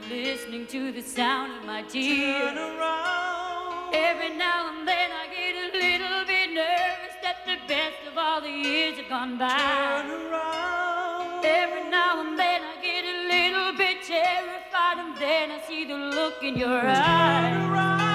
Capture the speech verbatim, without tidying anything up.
listening to the sound of my tears. Turn around. Every now and then I get a little bit nervous that the best of all the years have gone by. Turn around. Every now and then I get a little bit terrified, and then I see the look in your eyes. Turn around.